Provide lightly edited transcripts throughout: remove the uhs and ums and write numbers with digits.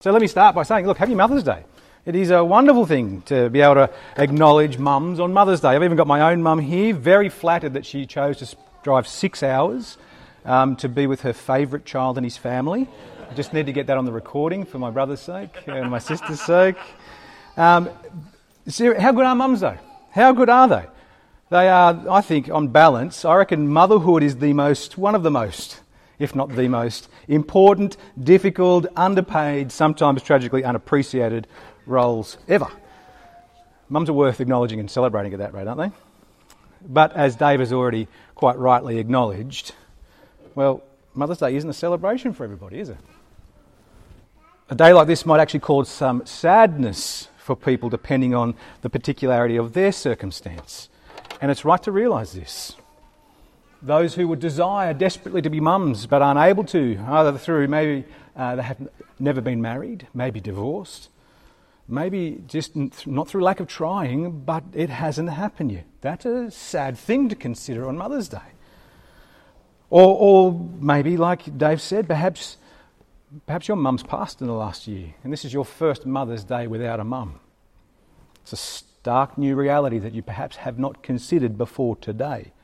So let me start by saying, look, happy Mother's Day. It is a wonderful thing to be able to acknowledge mums on Mother's Day. I've even got my own mum here, very flattered that she chose to drive 6 hours to be with her favourite child and his family. I just need to get that on the recording for my brother's sake and my sister's sake. How good are mums, though? How good are they? They are, I think, on balance, I reckon motherhood is one of the most, if not the most, important, difficult, underpaid, sometimes tragically unappreciated roles ever. Mums are worth acknowledging and celebrating at that rate, aren't they? But as Dave has already quite rightly acknowledged, well, Mother's Day isn't a celebration for everybody, is it? A day like this might actually cause some sadness for people depending on the particularity of their circumstance. And it's right to realise this. Those who would desire desperately to be mums but aren't able to, either through maybe they have never been married, maybe divorced, maybe just not through lack of trying, but it hasn't happened yet. That's a sad thing to consider on Mother's Day. Or maybe, like Dave said, perhaps your mum's passed in the last year and this is your first Mother's Day without a mum. It's a stark new reality that you perhaps have not considered before today.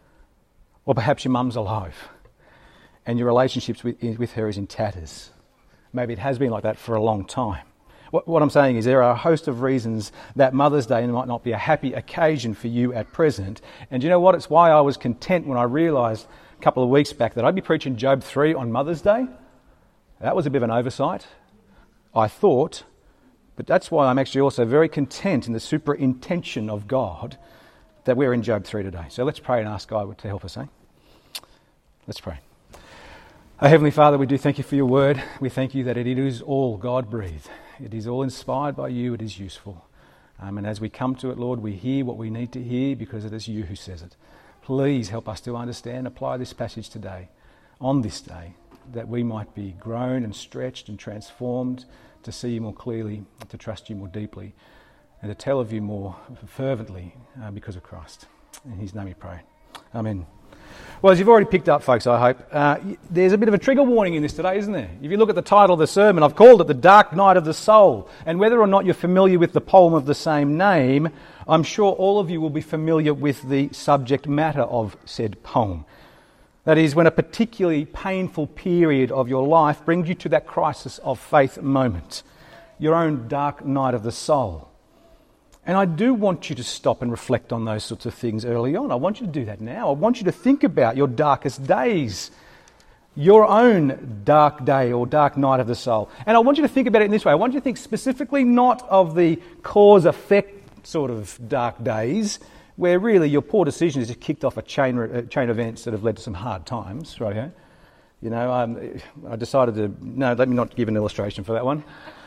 Or perhaps your mum's alive and your relationships with her is in tatters. Maybe it has been like that for a long time. What I'm saying is there are a host of reasons that Mother's Day might not be a happy occasion for you at present. And you know what? It's why I was content when I realised a couple of weeks back that I'd be preaching Job 3 on Mother's Day. That was a bit of an oversight, I thought. But that's why I'm actually also very content in the superintention of God that we're in Job 3 today. So let's pray and ask God to help us, Let's pray. Oh, Heavenly Father, we do thank you for your word. We thank you that it is all God-breathed. It is all inspired by you. It is useful. And as we come to it, Lord, we hear what we need to hear because it is you who says it. Please help us to understand and apply this passage today, on this day, that we might be grown and stretched and transformed to see you more clearly, to trust you more deeply, and to tell of you more fervently because of Christ. In his name we pray. Amen. Well, as you've already picked up, folks, I hope, there's a bit of a trigger warning in this today, isn't there? If you look at the title of the sermon, I've called it The Dark Night of the Soul. And whether or not you're familiar with the poem of the same name, I'm sure all of you will be familiar with the subject matter of said poem. That is, when a particularly painful period of your life brings you to that crisis of faith moment, your own dark night of the soul. And I do want you to stop and reflect on those sorts of things early on. I want you to do that now. I want you to think about your darkest days, your own dark day or dark night of the soul. And I want you to think about it in this way. I want you to think specifically not of the cause-effect sort of dark days, where really your poor decisions have kicked off a chain of events that have led to some hard times, right here. You know, I decided let me not give an illustration for that one.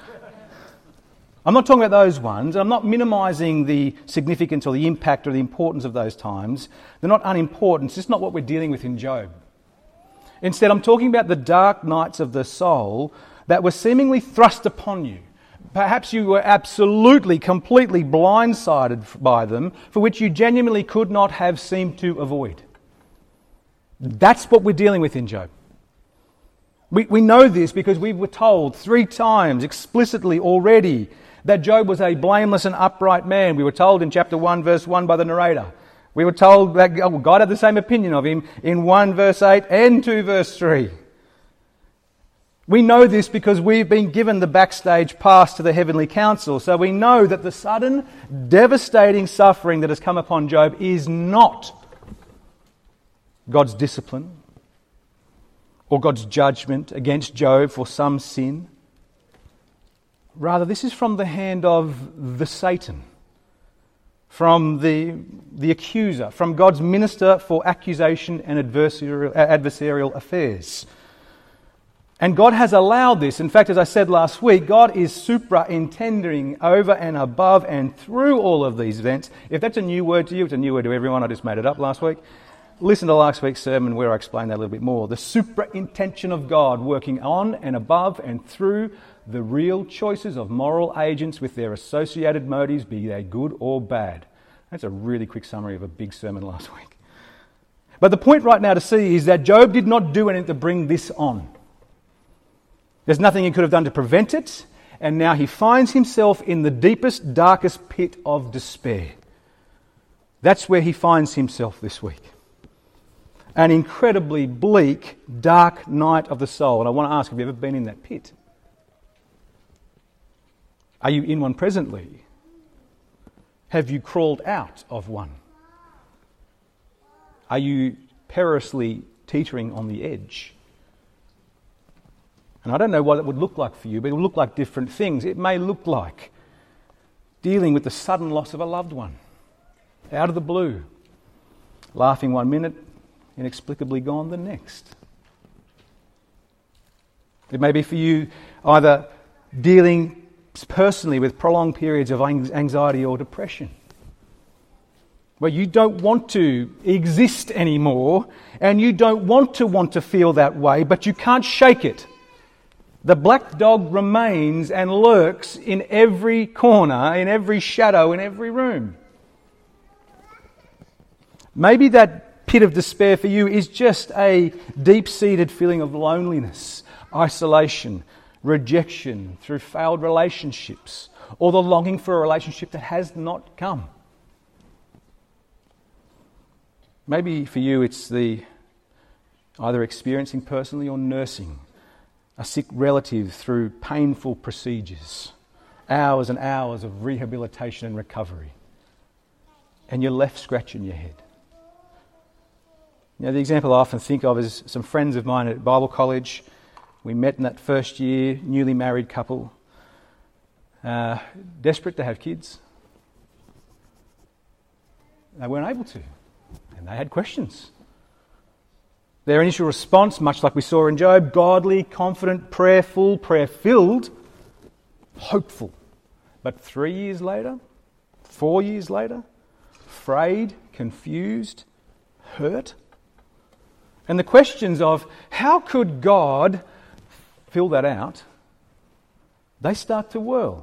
I'm not talking about those ones. I'm not minimising the significance or the impact or the importance of those times. They're not unimportant. It's just not what we're dealing with in Job. Instead, I'm talking about the dark nights of the soul that were seemingly thrust upon you. Perhaps you were absolutely, completely blindsided by them, for which you genuinely could not have seemed to avoid. That's what we're dealing with in Job. We know this because we were told 3 times explicitly already that Job was a blameless and upright man. We were told in chapter 1, verse 1 by the narrator. We were told that God had the same opinion of him in 1 verse 8 and 2 verse 3. We know this because we've been given the backstage pass to the heavenly council. So we know that the sudden, devastating suffering that has come upon Job is not God's discipline or God's judgment against Job for some sin. Rather, this is from the hand of the Satan, from the accuser, from God's minister for accusation and adversarial affairs. And God has allowed this. In fact, as I said last week, God is superintending over and above and through all of these events. If that's a new word to you, it's a new word to everyone. I just made it up last week. Listen to last week's sermon where I explained that a little bit more. The superintention of God working on and above and through the real choices of moral agents with their associated motives, be they good or bad. That's a really quick summary of a big sermon last week. But the point right now to see is that Job did not do anything to bring this on. There's nothing he could have done to prevent it, and now he finds himself in the deepest, darkest pit of despair. That's where he finds himself this week. An incredibly bleak, dark night of the soul. And I want to ask, have you ever been in that pit? Are you in one presently? Have you crawled out of one? Are you perilously teetering on the edge? And I don't know what it would look like for you, but it will look like different things. It may look like dealing with the sudden loss of a loved one, out of the blue, laughing one minute, inexplicably gone the next. It may be for you either dealing personally with prolonged periods of anxiety or depression, where you don't want to exist anymore and you don't want to feel that way, but you can't shake it. The black dog remains and lurks in every corner, in every shadow, in every room. Maybe that pit of despair for you is just a deep-seated feeling of loneliness, isolation, rejection through failed relationships, or the longing for a relationship that has not come. Maybe for you it's the either experiencing personally or nursing a sick relative through painful procedures, hours and hours of rehabilitation and recovery, and you're left scratching your head. You know, the example I often think of is some friends of mine at Bible college. We met in that first year, newly married couple, desperate to have kids. They weren't able to, and they had questions. Their initial response, much like we saw in Job, godly, confident, prayerful, prayer-filled, hopeful. But 3 years later, 4 years later, frayed, confused, hurt. And the questions of how could God fill that out, they start to whirl.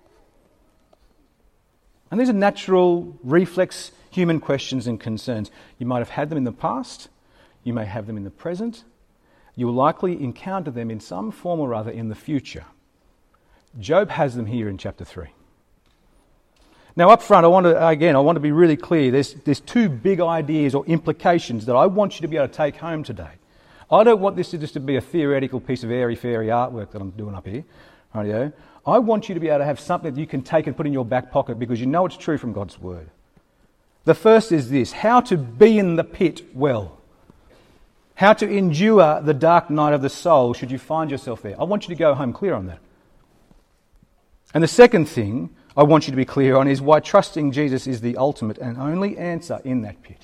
And these are natural, reflex human questions and concerns. You might have had them in the past. You may have them in the present. You will likely encounter them in some form or other in the future. Job has them here in chapter 3. Now up front, I want to be really clear. There's two big ideas or implications that I want you to be able to take home today. I don't want this to just be a theoretical piece of airy-fairy artwork that I'm doing up here. Rightio? I want you to be able to have something that you can take and put in your back pocket because you know it's true from God's word. The first is this: how to be in the pit well. How to endure the dark night of the soul should you find yourself there. I want you to go home clear on that. And the second thing I want you to be clear on is why trusting Jesus is the ultimate and only answer in that pit.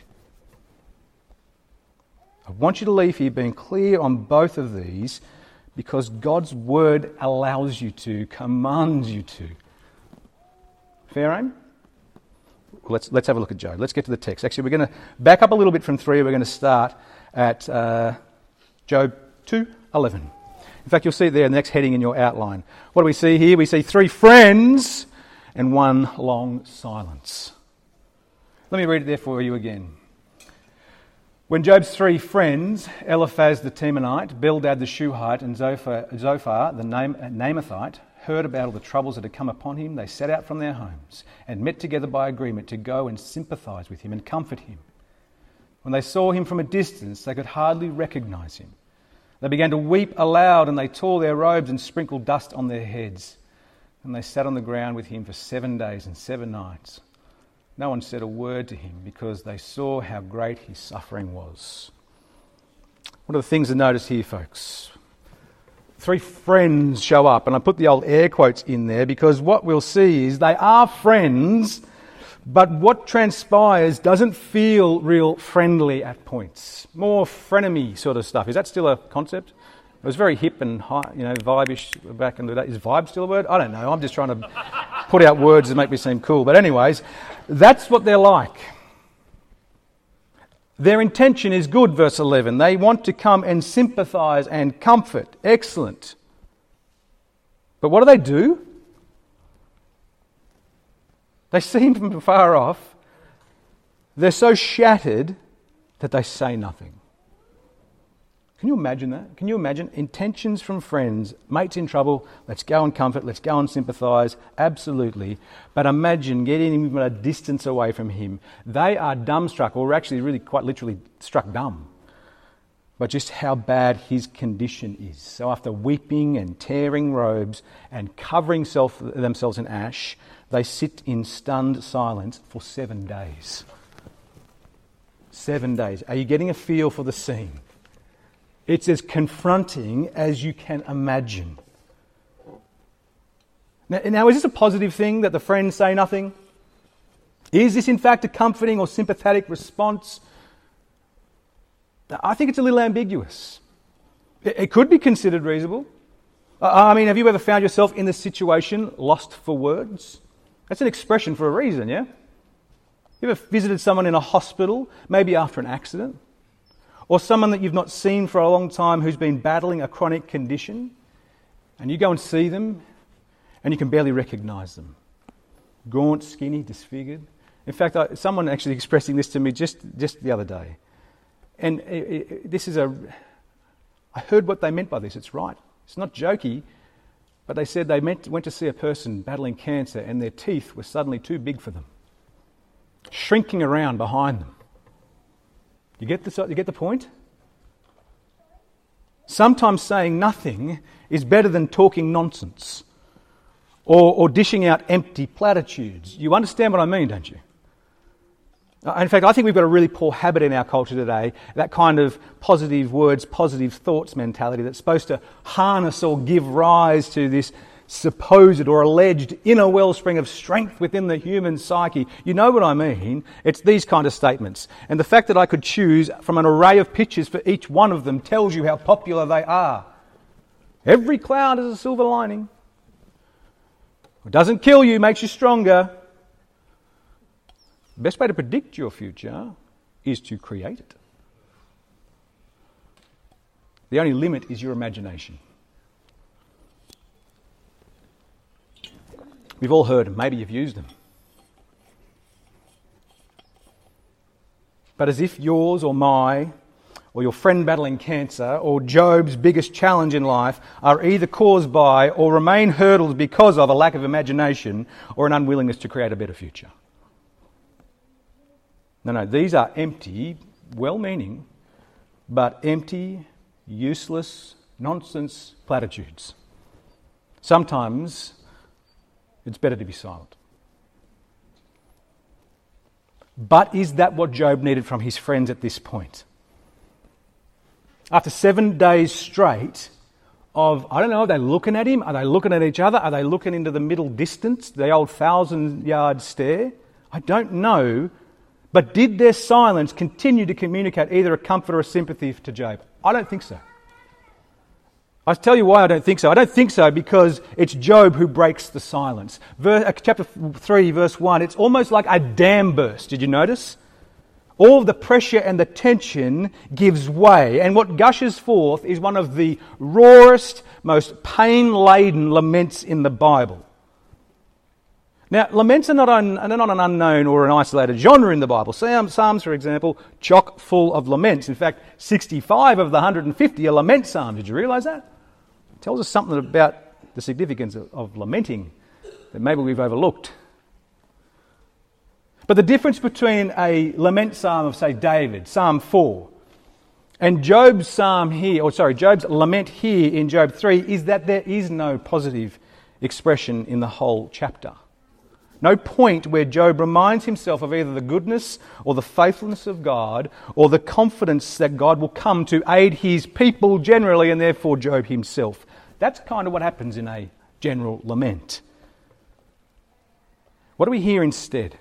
I want you to leave here being clear on both of these because God's word allows you to, commands you to. Fair aim? Let's have a look at Job. Let's get to the text. Actually, we're going to back up a little bit from 3. We're going to start at Job 2:11. In fact, you'll see it there in the next heading in your outline. What do we see here? We see 3 friends and 1 long silence. Let me read it there for you again. When Job's 3 friends, Eliphaz the Temanite, Bildad the Shuhite, and Zophar the Naamathite, heard about all the troubles that had come upon him, they set out from their homes and met together by agreement to go and sympathise with him and comfort him. When they saw him from a distance, they could hardly recognise him. They began to weep aloud, and they tore their robes and sprinkled dust on their heads. And they sat on the ground with him for 7 days and 7 nights. No one said a word to him because they saw how great his suffering was. What are the things to notice here, folks? 3 friends show up, and I put the old air quotes in there because what we'll see is they are friends, but what transpires doesn't feel real friendly at points. More frenemy sort of stuff. Is that still a concept? It was very hip and high, vibe-ish back in the day. Is vibe still a word? I don't know. I'm just trying to put out words that make me seem cool. But anyways, that's what they're like. Their intention is good, verse 11. They want to come and sympathise and comfort. Excellent. But what do? They see him from far off. They're so shattered that they say nothing. Can you imagine that? Can you imagine intentions from friends, mates in trouble, let's go and comfort, let's go and sympathise, absolutely. But imagine getting him a distance away from him. They are dumbstruck, or actually really quite literally struck dumb, but just how bad his condition is. So after weeping and tearing robes and covering themselves in ash, they sit in stunned silence for 7 days. 7 days. Are you getting a feel for the scene? It's as confronting as you can imagine. Now, is this a positive thing that the friends say nothing? Is this in fact a comforting or sympathetic response? I think it's a little ambiguous. It could be considered reasonable. I mean, have you ever found yourself in this situation, lost for words? That's an expression for a reason, yeah? You ever visited someone in a hospital, maybe after an accident? Or someone that you've not seen for a long time who's been battling a chronic condition, and you go and see them and you can barely recognise them. Gaunt, skinny, disfigured. In fact, someone actually expressing this to me just the other day. And I heard what they meant by this. It's right. It's not jokey, but they said they went to see a person battling cancer and their teeth were suddenly too big for them, shrinking around behind them. You get the point? Sometimes saying nothing is better than talking nonsense or dishing out empty platitudes. You understand what I mean, don't you? In fact, I think we've got a really poor habit in our culture today, that kind of positive words, positive thoughts mentality that's supposed to harness or give rise to this supposed or alleged inner wellspring of strength within the human psyche. You know what I mean? It's these kind of statements. And the fact that I could choose from an array of pictures for each one of them tells you how popular they are. Every cloud is a silver lining. It doesn't kill you, makes you stronger. The best way to predict your future is to create it. The only limit is your imagination. We've all heard them, maybe you've used them. But as if yours or my, or your friend battling cancer, or Job's biggest challenge in life are either caused by or remain hurdles because of a lack of imagination or an unwillingness to create a better future. No, these are empty, well-meaning, but empty, useless, nonsense platitudes. Sometimes it's better to be silent. But is that what Job needed from his friends at this point? After 7 days straight of, I don't know, are they looking at him? Are they looking at each other? Are they looking into the middle distance, the old 1,000-yard stare? I don't know. But did their silence continue to communicate either a comfort or a sympathy to Job? I don't think so. I'll tell you why I don't think so. I don't think so because it's Job who breaks the silence. Chapter 3, verse 1, it's almost like a dam burst. Did you notice? All of the pressure and the tension gives way. And what gushes forth is one of the rawest, most pain-laden laments in the Bible. Now, laments are not an unknown or an isolated genre in the Bible. Psalms, for example, chock full of laments. In fact, 65 of the 150 are lament psalms. Did you realise that? It tells us something about the significance of lamenting that maybe we've overlooked. But the difference between a lament psalm of, say, David, Psalm 4, and Job's lament here in Job 3 is that there is no positive expression in the whole chapter. No point where Job reminds himself of either the goodness or the faithfulness of God or the confidence that God will come to aid his people generally and therefore Job himself. That's kind of what happens in a general lament. What do we hear instead?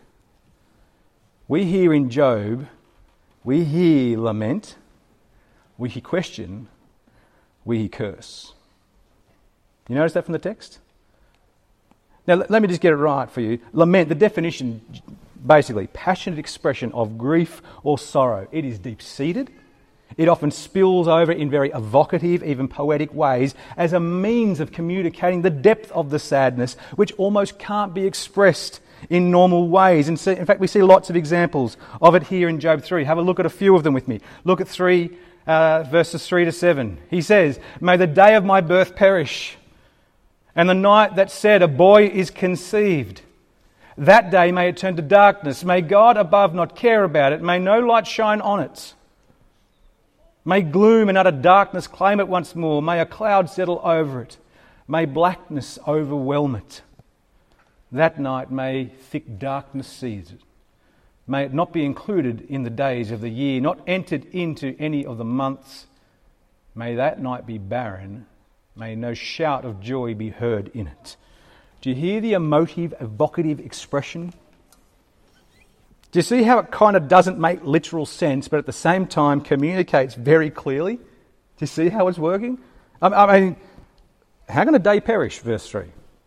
We hear in Job, we hear lament, we hear question, we hear curse. You notice that from the text? Now, let me just get it right for you. Lament, the definition, basically, passionate expression of grief or sorrow. It is deep-seated. It often spills over in very evocative, even poetic ways as a means of communicating the depth of the sadness, which almost can't be expressed in normal ways. In fact, we see lots of examples of it here in Job 3. Have a look at a few of them with me. Look at 3, verses 3 to 7. He says, "May the day of my birth perish, and the night that said a boy is conceived. That day may it turn to darkness. May God above not care about it. May no light shine on it. May gloom and utter darkness claim it once more. May a cloud settle over it. May blackness overwhelm it. That night may thick darkness seize it. May it not be included in the days of the year, not entered into any of the months. May that night be barren. May no shout of joy be heard in it." Do you hear the emotive, evocative expression? Do you see how it kind of doesn't make literal sense, but at the same time communicates very clearly? Do you see how it's working? I mean, how can a day perish, verse 3?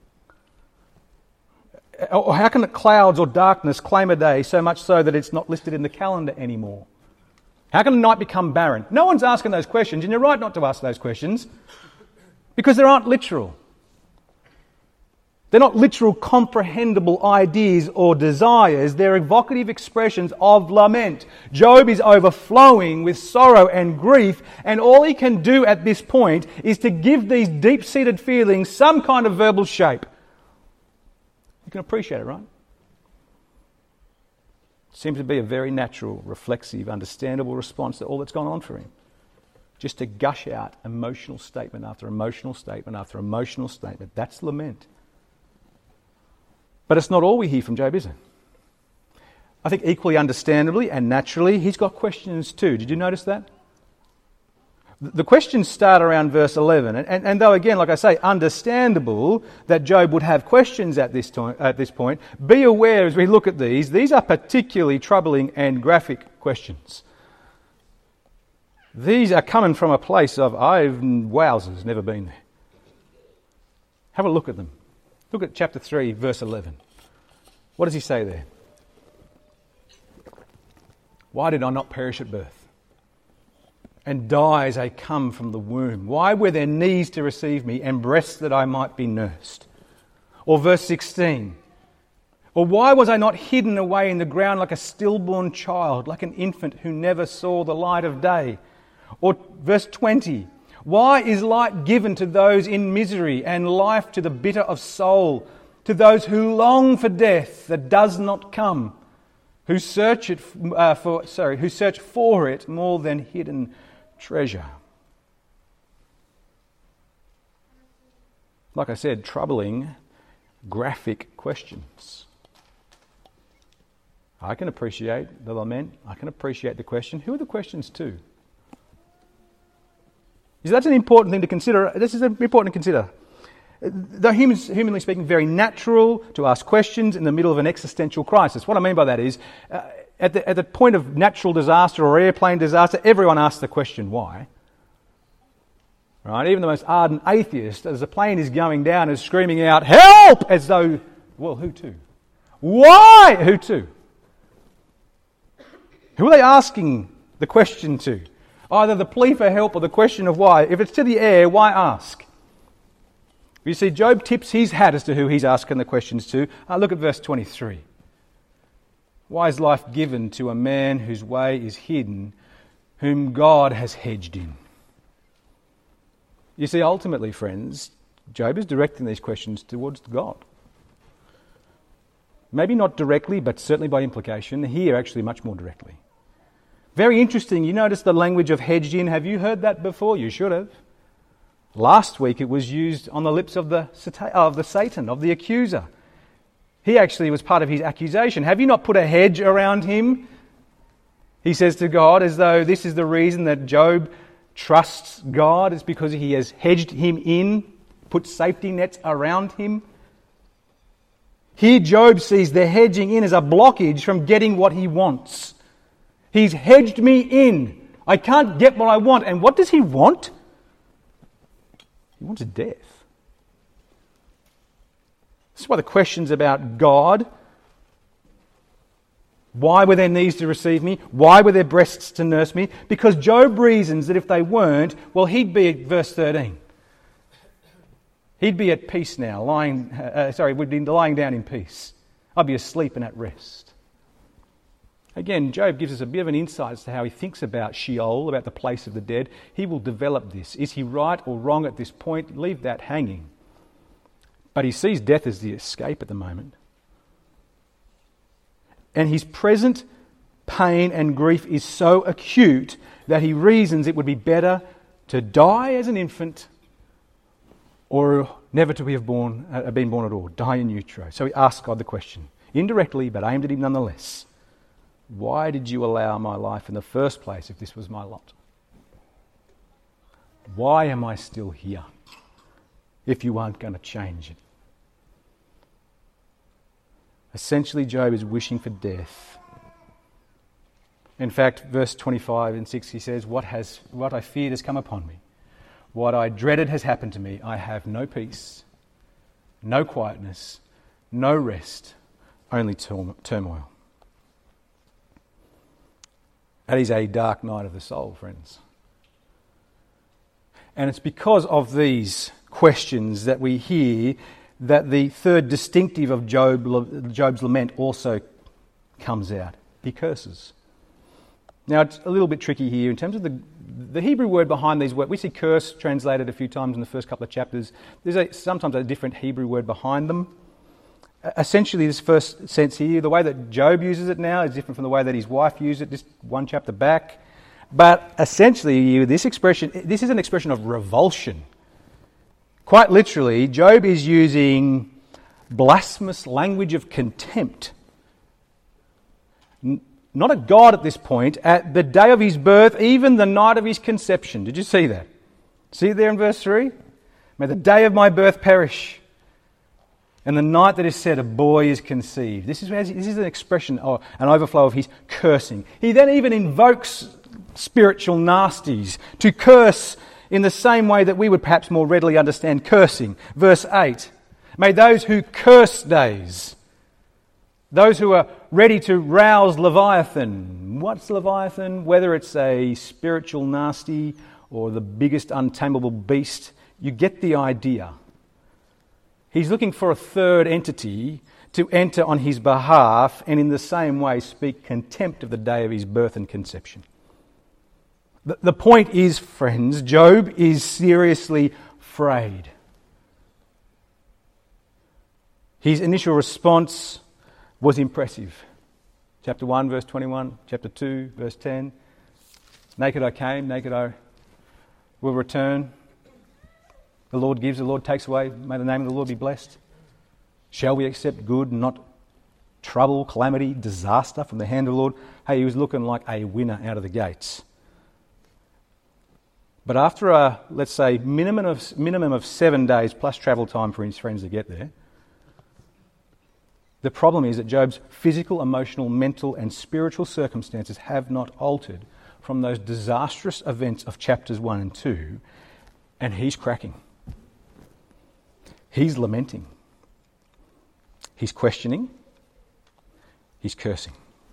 Or how can the clouds or darkness claim a day so much so that it's not listed in the calendar anymore? How can a night become barren? No one's asking those questions, and you're right not to ask those questions, because they aren't literal. They're not literal, comprehensible ideas or desires. They're evocative expressions of lament. Job is overflowing with sorrow and grief, and all he can do at this point is to give these deep-seated feelings some kind of verbal shape. You can appreciate it, right? Seems to be a very natural, reflexive, understandable response to all that's gone on for him. Just to gush out emotional statement after emotional statement after emotional statement. That's lament. But it's not all we hear from Job, is it? I think equally understandably and naturally, he's got questions too. Did you notice that? The questions start around verse 11. And though, again, like I say, understandable that Job would have questions at this point, be aware as we look at these are particularly troubling and graphic questions. These are coming from a place of, wowzers, never been there. Have a look at them. Look at chapter 3, verse 11. What does he say there? "Why did I not perish at birth, and die as I come from the womb? Why were there knees to receive me, and breasts that I might be nursed?" Or verse 16. "Or why was I not hidden away in the ground like a stillborn child, like an infant who never saw the light of day?" Or verse 20. "Why is light given to those in misery, and life to the bitter of soul, to those who long for death that does not come, who search for it more than hidden treasure?" Like I said, troubling, graphic questions. I can appreciate the lament. I can appreciate the question. Who are the questions to? That's an important thing to consider. This is important to consider. Though humanly speaking, very natural to ask questions in the middle of an existential crisis. What I mean by that is, at the point of natural disaster or airplane disaster, everyone asks the question, why? Right? Even the most ardent atheist, as the plane is going down, is screaming out, "Help!" as though, well, who to? Why? Who to? Who are they asking the question to? Either the plea for help or the question of why. If it's to the air, why ask? You see, Job tips his hat as to who he's asking the questions to. Look at verse 23. "Why is life given to a man whose way is hidden, whom God has hedged in?" You see, ultimately, friends, Job is directing these questions towards God. Maybe not directly, but certainly by implication. Here, actually, much more directly. Very interesting. You notice the language of hedged in. Have you heard that before? You should have. Last week it was used on the lips of the Satan, of the accuser. He actually was part of his accusation. "Have you not put a hedge around him?" He says to God, as though this is the reason that Job trusts God, is because he has hedged him in, put safety nets around him. Here Job sees the hedging in as a blockage from getting what he wants. He's hedged me in. I can't get what I want. And what does he want? He wants death. This is why the questions about God, why were their knees to receive me? Why were their breasts to nurse me? Because Job reasons that if they weren't, well, he'd be at verse 13. He'd be at peace now, we'd be lying down in peace. I'd be asleep and at rest. Again, Job gives us a bit of an insight as to how he thinks about Sheol, about the place of the dead. He will develop this. Is he right or wrong at this point? Leave that hanging. But he sees death as the escape at the moment. And his present pain and grief is so acute that he reasons it would be better to die as an infant or never to have been born at all, die in utero. So he asks God the question, indirectly but aimed at him nonetheless. Why did you allow my life in the first place if this was my lot? Why am I still here if you aren't going to change it? Essentially, Job is wishing for death. In fact, verse 25 and 6, he says, What I feared has come upon me. What I dreaded has happened to me. I have no peace, no quietness, no rest, only turmoil. That is a dark night of the soul, friends. And it's because of these questions that we hear that the third distinctive of Job's lament also comes out. He curses. Now, it's a little bit tricky here in terms of the Hebrew word behind these words. We see curse translated a few times in the first couple of chapters. There's sometimes a different Hebrew word behind them. Essentially, this first sense here, the way that Job uses it now is different from the way that his wife used it just one chapter back. But essentially, this is an expression of revulsion. Quite literally, Job is using blasphemous language of contempt. Not at God at this point, at the day of his birth, even the night of his conception. Did you see that? See it there in verse 3? May the day of my birth perish, and the night that is said, a boy is conceived. This is an expression or an overflow of his cursing. He then even invokes spiritual nasties to curse in the same way that we would perhaps more readily understand cursing. Verse 8, may those who curse days, those who are ready to rouse Leviathan. What's Leviathan? Whether it's a spiritual nasty or the biggest untamable beast, you get the idea. He's looking for a third entity to enter on his behalf and in the same way speak contempt of the day of his birth and conception. The point is, friends, Job is seriously frayed. His initial response was impressive. Chapter 1, verse 21, chapter 2, verse 10. Naked I came, naked I will return. The Lord gives, the Lord takes away. May the name of the Lord be blessed. Shall we accept good and not trouble, calamity, disaster from the hand of the Lord? Hey, he was looking like a winner out of the gates. But after a, let's say, minimum of 7 days plus travel time for his friends to get there, the problem is that Job's physical, emotional, mental and spiritual circumstances have not altered from those disastrous events of chapters 1 and 2, and he's cracking. He's lamenting. He's questioning. He's cursing.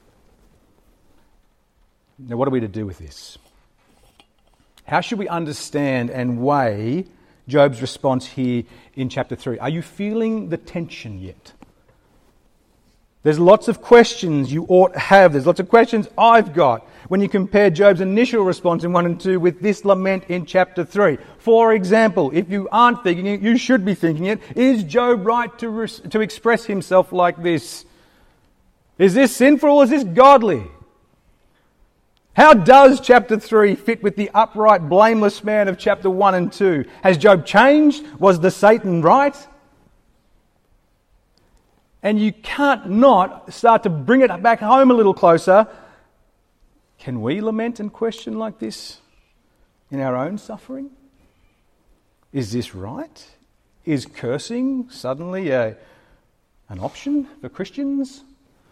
Now, what are we to do with this? How should we understand and weigh Job's response here in chapter 3? Are you feeling the tension yet? There's lots of questions you ought to have. There's lots of questions I've got when you compare Job's initial response in 1 and 2 with this lament in chapter 3. For example, if you aren't thinking it, you should be thinking it. Is Job right to express himself like this? Is this sinful or is this godly? How does chapter 3 fit with the upright, blameless man of chapter 1 and 2? Has Job changed? Was the Satan right? And you can't not start to bring it back home a little closer. Can we lament and question like this in our own suffering? Is this right? Is cursing suddenly an option for Christians?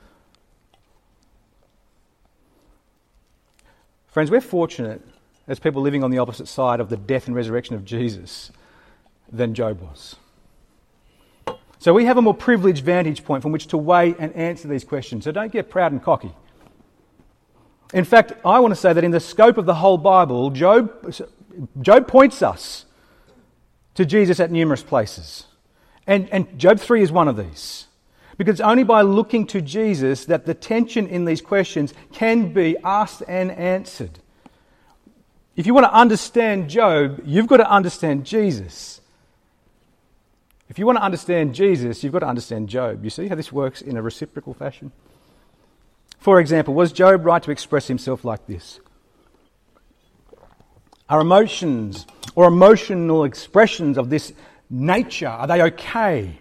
Friends, we're fortunate as people living on the opposite side of the death and resurrection of Jesus than Job was. So we have a more privileged vantage point from which to weigh and answer these questions. So don't get proud and cocky. In fact, I want to say that in the scope of the whole Bible, Job points us to Jesus at numerous places. And Job 3 is one of these. Because it's only by looking to Jesus that the tension in these questions can be asked and answered. If you want to understand Job, you've got to understand Jesus. If you want to understand Jesus, you've got to understand Job. You see how this works in a reciprocal fashion? For example, was Job right to express himself like this? Are emotions or emotional expressions of this nature, are they okay?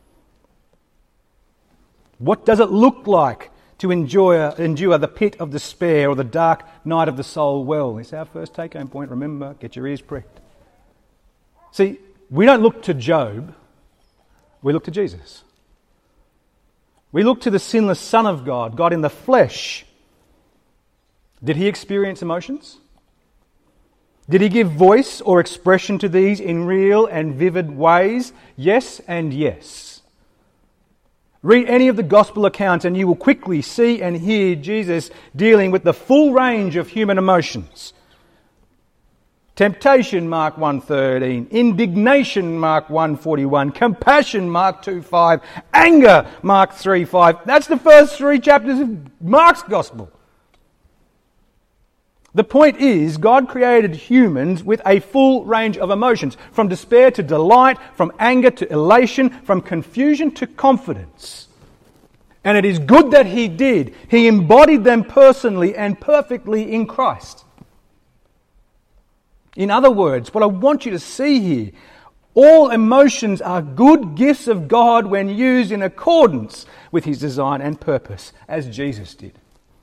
What does it look like to endure the pit of despair or the dark night of the soul well? It's our first take-home point. Remember, get your ears pricked. See, we don't look to Job, we look to Jesus. We look to the sinless Son of God, God in the flesh. Did he experience emotions? Did he give voice or expression to these in real and vivid ways? Yes and yes. Read any of the gospel accounts and you will quickly see and hear Jesus dealing with the full range of human emotions. Temptation, Mark 1:13. Indignation, Mark 1:41. Compassion, Mark 2:5. Anger, Mark 3:5. That's the first 3 chapters of Mark's gospel. The point is, God created humans with a full range of emotions, from despair to delight, from anger to elation, from confusion to confidence. And it is good that he did. He embodied them personally and perfectly in Christ. In other words, what I want you to see here, all emotions are good gifts of God when used in accordance with his design and purpose, as Jesus did.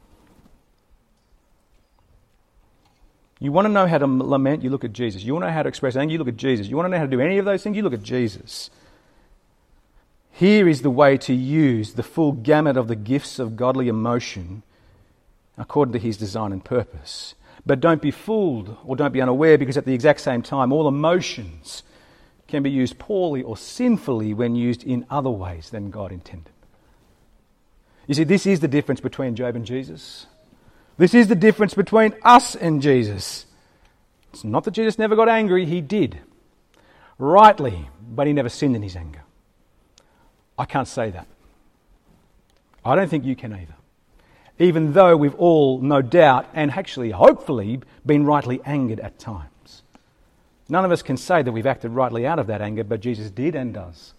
You want to know how to lament, you look at Jesus. You want to know how to express anger, you look at Jesus. You want to know how to do any of those things, you look at Jesus. Here is the way to use the full gamut of the gifts of godly emotion according to his design and purpose. But don't be fooled or don't be unaware, because at the exact same time, all emotions can be used poorly or sinfully when used in other ways than God intended. You see, this is the difference between Job and Jesus. This is the difference between us and Jesus. It's not that Jesus never got angry, he did. Rightly, but he never sinned in his anger. I can't say that. I don't think you can either. Even though we've all, no doubt, and actually, hopefully, been rightly angered at times. None of us can say that we've acted rightly out of that anger, but Jesus did and does.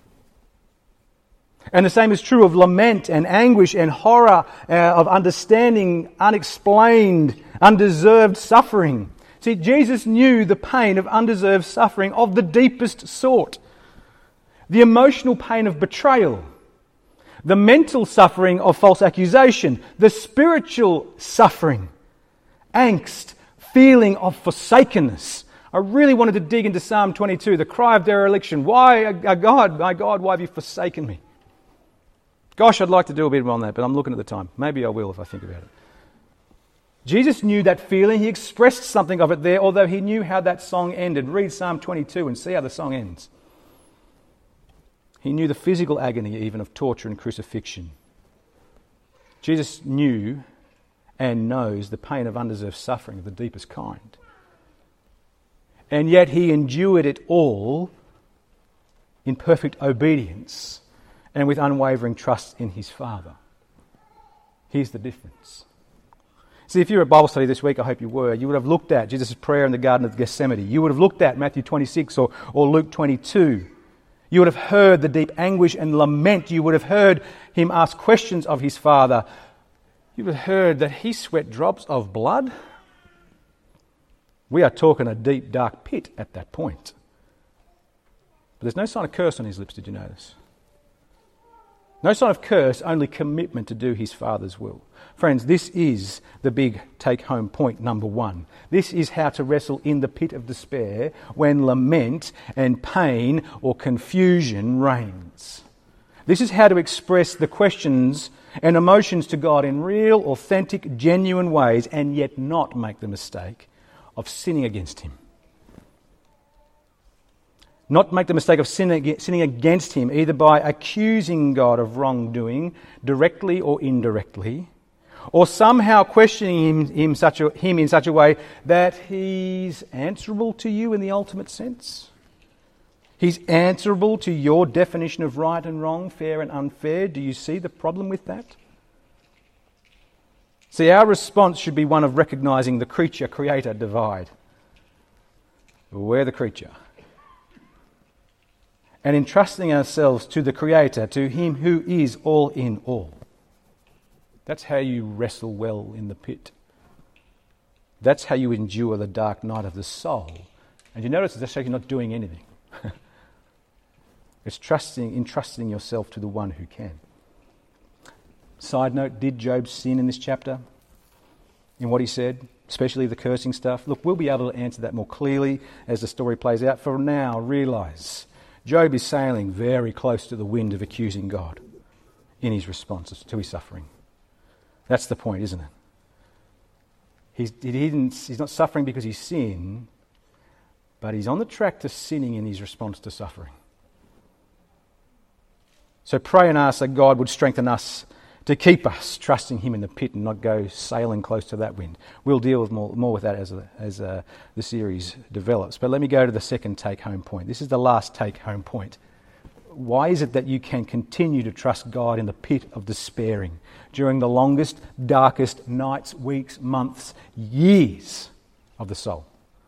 And the same is true of lament and anguish and horror, of understanding unexplained, undeserved suffering. See, Jesus knew the pain of undeserved suffering of the deepest sort. The emotional pain of betrayal, the mental suffering of false accusation, the spiritual suffering, angst, feeling of forsakenness. I really wanted to dig into Psalm 22, the cry of dereliction. Why, God, my God, why have you forsaken me? Gosh, I'd like to do a bit on that, but I'm looking at the time. Maybe I will if I think about it. Jesus knew that feeling. He expressed something of it there, although he knew how that song ended. Read Psalm 22 and see how the song ends. He knew the physical agony even of torture and crucifixion. Jesus knew and knows the pain of undeserved suffering of the deepest kind. And yet he endured it all in perfect obedience and with unwavering trust in his Father. Here's the difference. See, if you were at Bible study this week, I hope you were, you would have looked at Jesus' prayer in the Garden of Gethsemane. You would have looked at Matthew 26 or Luke 22. You would have heard the deep anguish and lament. You would have heard him ask questions of his Father. You would have heard that he sweat drops of blood. We are talking a deep, dark pit at that point. But there's no sign of curse on his lips, did you notice? No sign of curse, only commitment to do his Father's will. Friends, this is the big take-home point number 1. This is how to wrestle in the pit of despair when lament and pain or confusion reigns. This is how to express the questions and emotions to God in real, authentic, genuine ways, and yet not make the mistake of sinning against him. Not make the mistake of sinning against him, either by accusing God of wrongdoing, directly or indirectly, or somehow questioning him in such a way that he's answerable to you in the ultimate sense. He's answerable to your definition of right and wrong, fair and unfair. Do you see the problem with that? See, our response should be one of recognising the creature-creator divide. We're the creature. And entrusting ourselves to the Creator, to Him who is all in all. That's how you wrestle well in the pit. That's how you endure the dark night of the soul. And you notice it's actually not doing anything. It's entrusting yourself to the one who can. Side note, did Job sin in this chapter? In what he said? Especially the cursing stuff? Look, we'll be able to answer that more clearly as the story plays out. For now, realise Job is sailing very close to the wind of accusing God in his responses to his suffering. That's the point, isn't it? He's not suffering because he's sinned, but he's on the track to sinning in his response to suffering. So pray and ask that God would strengthen us to keep us trusting Him in the pit and not go sailing close to that wind. We'll deal with more with that as the series develops. But let me go to the second take-home point. This is the last take-home point. Why is it that you can continue to trust God in the pit of despairing during the longest, darkest nights, weeks, months, years of the soul?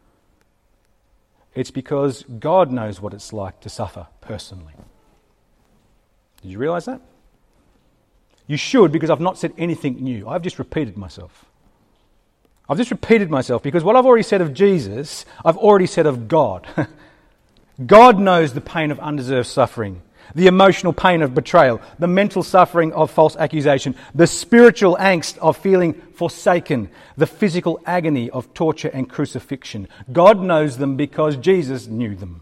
It's because God knows what it's like to suffer personally. Did you realise that? You should, because I've not said anything new. I've just repeated myself. I've just repeated myself because what I've already said of Jesus, I've already said of God. God knows the pain of undeserved suffering, the emotional pain of betrayal, the mental suffering of false accusation, the spiritual angst of feeling forsaken, the physical agony of torture and crucifixion. God knows them because Jesus knew them.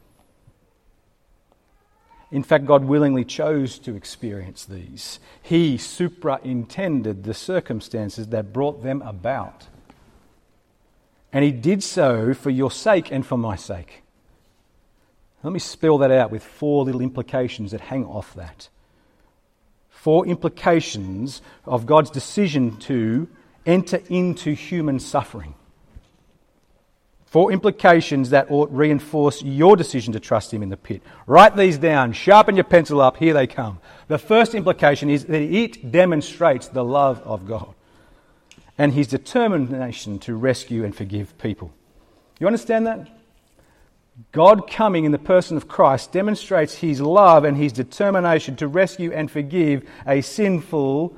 In fact, God willingly chose to experience these. He superintended the circumstances that brought them about. And He did so for your sake and for my sake. Let me spell that out with 4 little implications that hang off that. 4 implications of God's decision to enter into human suffering. 4 implications that ought reinforce your decision to trust Him in the pit. Write these down. Sharpen your pencil up. Here they come. The first implication is that it demonstrates the love of God and His determination to rescue and forgive people. You understand that? God coming in the person of Christ demonstrates His love and His determination to rescue and forgive a sinful,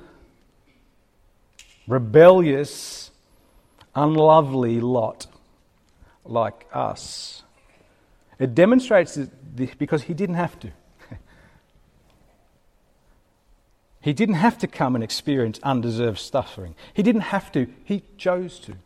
rebellious, unlovely lot like us. It demonstrates it because He didn't have to. He didn't have to come and experience undeserved suffering. He didn't have to. He chose to.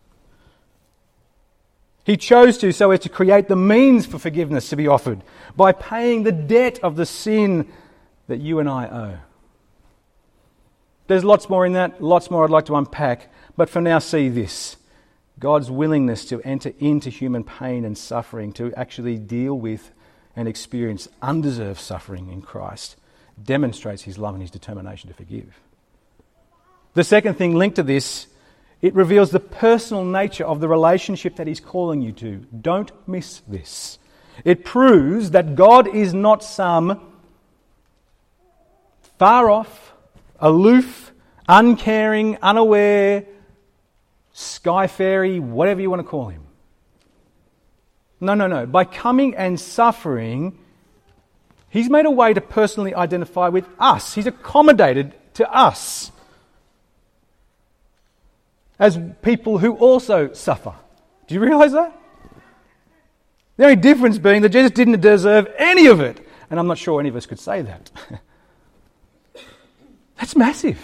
He chose to so as to create the means for forgiveness to be offered by paying the debt of the sin that you and I owe. There's lots more in that, lots more I'd like to unpack, but for now see this. God's willingness to enter into human pain and suffering, to actually deal with and experience undeserved suffering in Christ, demonstrates His love and His determination to forgive. The second thing linked to this, it reveals the personal nature of the relationship that He's calling you to. Don't miss this. It proves that God is not some far off, aloof, uncaring, unaware, sky fairy, whatever you want to call Him. No. By coming and suffering, He's made a way to personally identify with us. He's accommodated to us as people who also suffer. Do you realise that? The only difference being that Jesus didn't deserve any of it. And I'm not sure any of us could say that. That's massive.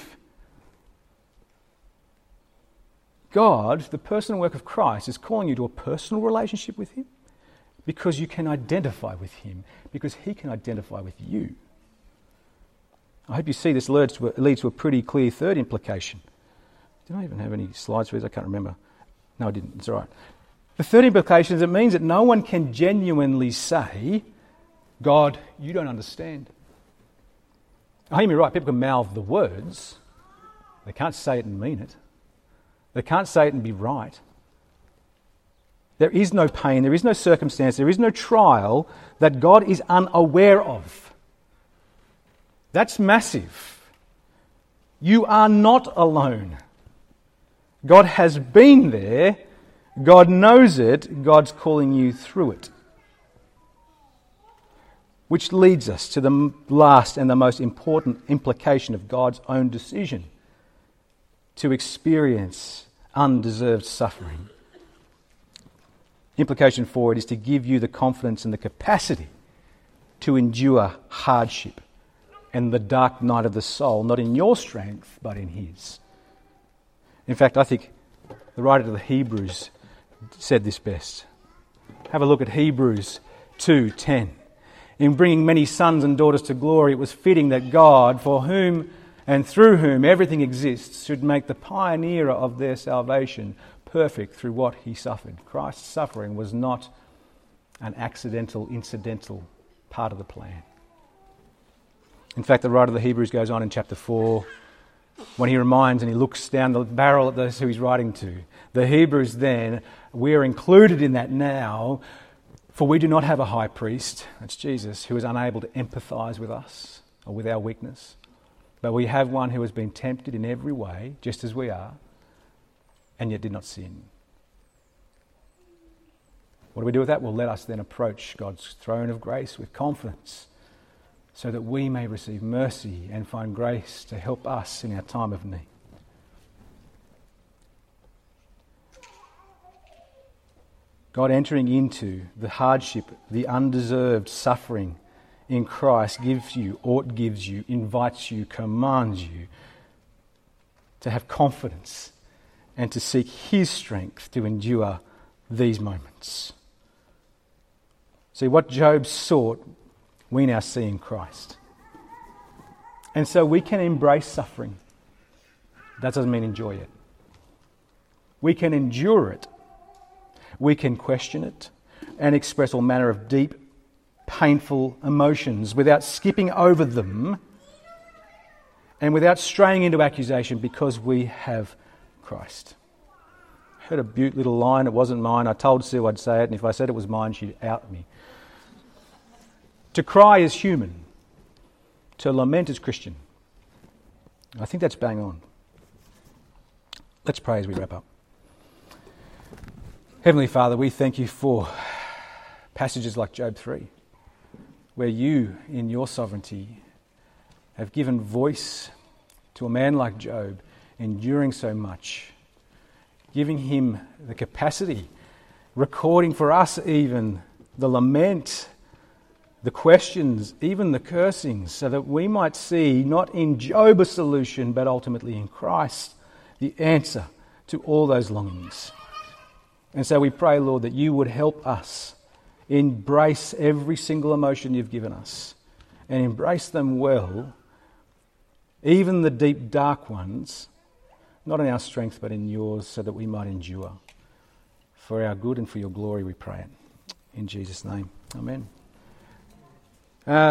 God, the personal work of Christ, is calling you to a personal relationship with Him because you can identify with Him, because He can identify with you. I hope you see this leads to a pretty clear third implication. Did I even have any slides for this? I can't remember. No, I didn't. It's all right. The third implication is it means that no one can genuinely say, God, you don't understand. I hear me right. People can mouth the words. They can't say it and mean it. They can't say it and be right. There is no pain, there is no circumstance, there is no trial that God is unaware of. That's massive. You are not alone. God has been there. God knows it. God's calling you through it. Which leads us to the last and the most important implication of God's own decision to experience undeserved suffering. Implication for it is to give you the confidence and the capacity to endure hardship and the dark night of the soul, not in your strength, but in His. In fact, I think the writer to the Hebrews said this best. Have a look at Hebrews 2:10. In bringing many sons and daughters to glory, it was fitting that God, for whom and through whom everything exists, should make the pioneer of their salvation perfect through what He suffered. Christ's suffering was not an accidental, incidental part of the plan. In fact, the writer of the Hebrews goes on in chapter 4, when he reminds and he looks down the barrel at those who he's writing to. The Hebrews then, we're included in that now, for we do not have a high priest, that's Jesus, who is unable to empathise with us or with our weakness. But we have one who has been tempted in every way, just as we are, and yet did not sin. What do we do with that? Well, let us then approach God's throne of grace with confidence, so that we may receive mercy and find grace to help us in our time of need. God entering into the hardship, the undeserved suffering in Christ gives you, invites you, commands you to have confidence and to seek His strength to endure these moments. See, what Job sought, we now see in Christ. And so we can embrace suffering. That doesn't mean enjoy it. We can endure it. We can question it and express all manner of deep, painful emotions without skipping over them and without straying into accusation, because we have Christ. I heard a beautiful little line. It wasn't mine. I told Sue I'd say it, and if I said it was mine, she'd out me. To cry is human. To lament is Christian. I think that's bang on. Let's pray as we wrap up. Heavenly Father, we thank You for passages like Job 3, where You, in Your sovereignty, have given voice to a man like Job, enduring so much, giving him the capacity, recording for us even the lament, the questions, even the cursings, so that we might see not in Job a solution, but ultimately in Christ the answer to all those longings. And so we pray, Lord, that You would help us embrace every single emotion You've given us, and embrace them well, even the deep, dark ones, not in our strength but in Yours, so that we might endure. For our good and for Your glory we pray it. In Jesus' name, amen.